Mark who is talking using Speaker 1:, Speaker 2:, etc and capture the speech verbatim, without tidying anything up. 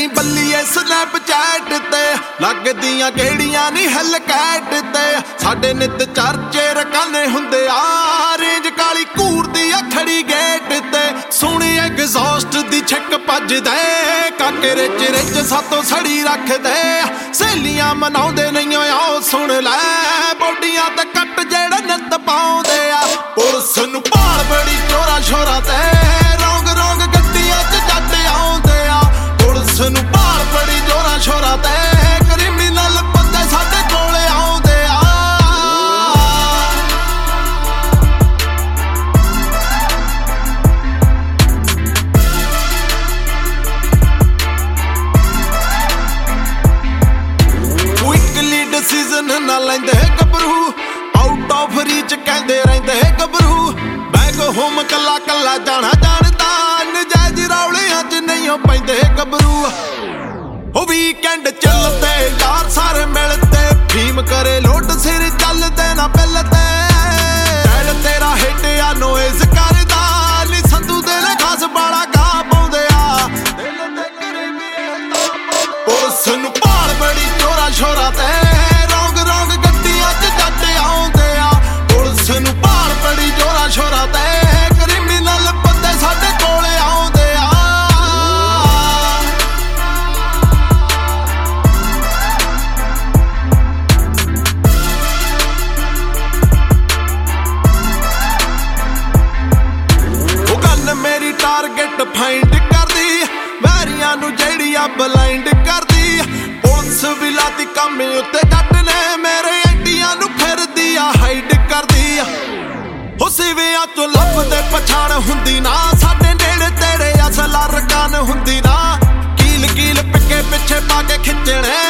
Speaker 1: ਬੱਲੀਏ Snapchat ਤੇ ਲੱਗਦੀਆਂ ਕਿਹੜੀਆਂ ਨੀ ਹੈਲਕੈਟ ਤੇ ਸਾਡੇ ਨਿੱਤ ਚਰਚੇ ਰਕਾਨੇ ਹੁੰਦੇ ਆ ਰੇਂਜ ਕਾਲੀ ਘੂਰਦੀ ਆ ਖੜੀ ਗੇਟ ਤੇ ਸੁਣੀ ਐਗਜ਼ੌਸਟ ਦੀ ਛਿੱਕ ਭੱਜਦੇ ਕਾਕੇ ਰਿਚ ਰਿਚ ਸਾਤੋਂ ਸੜੀ ਰੱਖਦੇ ਸਹੇਲੀਆਂ ਮਨਾਉਂਦੇ ਨਹੀਂ ਆਓ ਸੁਣ ਲੈ ਬੋਡੀਆਂ ਤੇ ਕੱਟ ਜਿਹੜੇ ਨਿੱਤ ਪਾਉਂਦੇ ਆ ਪੁਲਿਸ ਨੂੰ ਭਾਲ ਬੜੀ ਚੋਰਾ ਸ਼ੋਰਾ ਤੇ ਰੌਂਗ ਰੌਂਗ ਗੱਡੀਆਂ ਚ ਜੱਟ ਆਉਂਦੇ ਆ ਪੁਲਿਸ ਨੂੰ ਭਾਲ ਬੜੀ ਚੋਰਾ ਸ਼ੋਰਾ ਤੇ ਕ੍ਰਿਮੀਨਲ ਬੰਦੇ ਸਾਡੇ ਕੋਲੇ ਆਉਂਦੇ ਆ ਕੁਇਕਲੀ ਡਿਸੀਜ਼ਨ ਨਾ ਲੈਂਦੇ ਗੱਭਰੂ ਆਊਟ ਆਫ ਰੀਚ ਕਹਿੰਦੇ ਰਹਿੰਦੇ ਗੱਭਰੂ ਬੈਕ ਹੋਮ ਕੱਲਾ ਕੱਲਾ ਜਾਣਾ ਜਾਣਦਾ ਨਜਾਇਜ਼ ਰੌਲਿਆਂ ਚ ਨਹੀਂ ਪੈਂਦੇ ਗੱਭਰੂ ਉਹ ਵੀਕਐਂਡ ਚੱਲਦੇ ਯਾਰ ਸਾਰੇ ਮਿਲਦੇ ਫੀਮ ਕਰੇ ਲੋਟ ਸਿਰ ਚੱਲਦੇ ਨਾ ਬਿੱਲ ਤੇ ਡੈਡ ਤੇਰਾ ਹਿੱਟਿਆ ਨੋਇਜ਼ ਕਰਦਾ ਨੀ ਸੰਧੂ ਦੇ ਲੈ ਖਾਸ ਬਾਲਾ ਗਾ ਪਾਉਂਦੇ ਆ ਪੁਲਿਸ ਨੂੰ ਭਾਲ ਬੜੀ ਚੋਰਾ ਸ਼ੋਰਾ ਤੇ ਰੌਂਗ ਰੌਂਗ ਗੱਡੀਆਂ ਚ ਜੱਟ ਆਉਂਦੇ ਆ ਪੁਲਿਸ ਨੂੰ ਭਾਲ ਬੜੀ ਚੋਰਾ ਸ਼ੋਰਾ ਤੇ ਕ੍ਰਿਮੀਨਲ ਬੰਦੇ ਸਾਡੇ ਕੋਲੇ ਆਉਂਦੇ ਆ ਉਹ ਗੱਲ ਮੇਰੀ ਟਾਰਗੇਟ ਫਾਈਂਡ ਕਰਦੀ ਵੈਰੀਆਂ ਨੂੰ ਜਿਹੜੀ ਆ ਬਲਾਈਂਡ ਕਰਦੀ ਪੁਲਿਸ ਵੀ ਲਾਤੀ ਕੰਮ ਉੱਤੇ ਜੱਟ ਨੇ ਮੇਰੇ ਐਂਟੀਆਂ ਨੂੰ ਫਿਰਦੀ ਆ ਹਾਈਡ ਕਰਦੀ ਆ ਉਹ ਸਿਵਿਆਂ ਤੋਂ ਲੱਭਦੇ ਪਛਾਣ ਹੁੰਦੀ ਨਾ ਸਾਡੇ ਨੇੜੇ ਤੇਰੇ ਅਸਲ ਰਕਾਨ ਹੁੰਦੀ ਨਾ ਕੀਲ ਕੀਲ ਪਿੱਕੇ ਪਿੱਛੇ ਪਾ ਕੇ ਖਿੱਚਣੇ